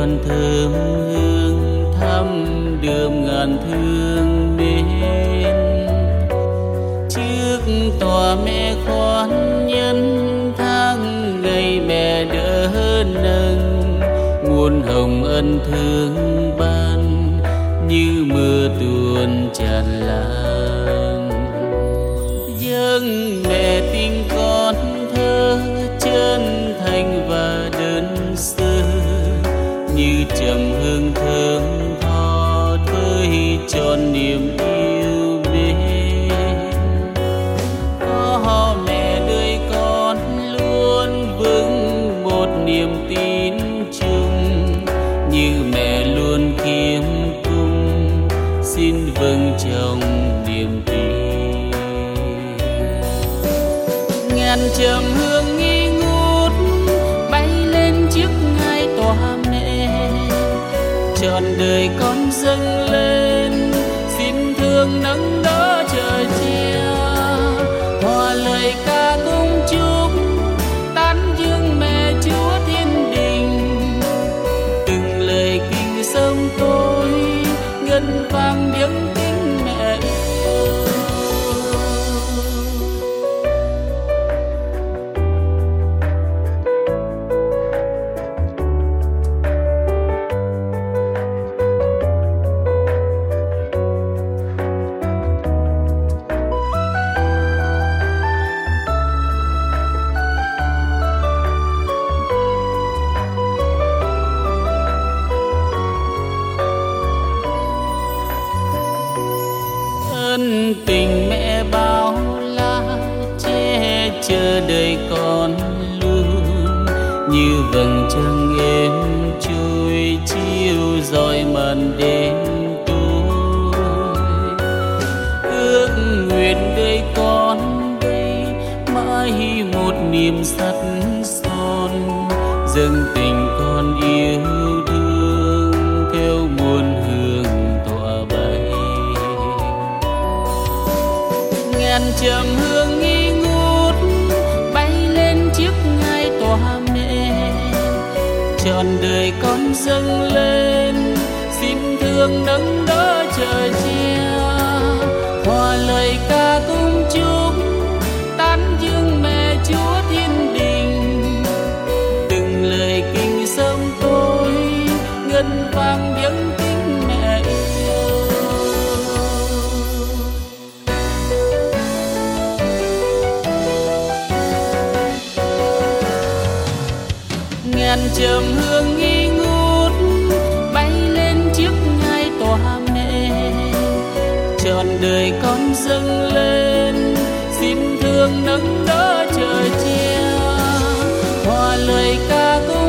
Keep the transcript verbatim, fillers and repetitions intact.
còn thơm hương thăm đường ngàn thương mến. Trước tòa mẹ khoan nhân tháng ngày mẹ đỡ nâng, nguồn hồng ân thương ban như mưa tuôn tràn lan. Dâng mẹ tình con thơ chân thành và đơn sơ, như trầm hương thơm tho với tròn niềm yêu mến. Có mẹ đời con luôn vững một niềm tin chung, như mẹ luôn kiếm cung xin vâng trong niềm tin. Ngàn trầm hương nghi ngút bay lên trước ngai tòa mẹ, trọn đời con dâng lên xin thương nắng đỡ trời che. Hòa lời ca cung chúc tán dương mẹ Chúa thiên đình, từng lời kinh sông tôi ngân vang tiếng kính mẹ yêu. Ân tình mẹ bao la che chở đời con luôn, như vầng trăng êm trôi chiếu rọi màn đêm tối. Ước nguyện đời con đây mãi một niềm sắt son, dâng tình con yêu thương theo muôn hương tỏa bay. Ngàn trầm hương nghi ngút bay lên trước ngai tòa mẹ, trọn đời con dâng lên xin thương nắng đỡ trời che. Hòa lời ca cung chúc tán dương mẹ Chúa thiên đình, từng lời kinh sông tôi ngân vang tiếng kính mẹ yêu. Ngàn trầm hương nghi ngút bay lên trước ngai tòa mẹ, trọn đời con dâng lên xin thương nắng đỡ trời che. Hòa lời ca cung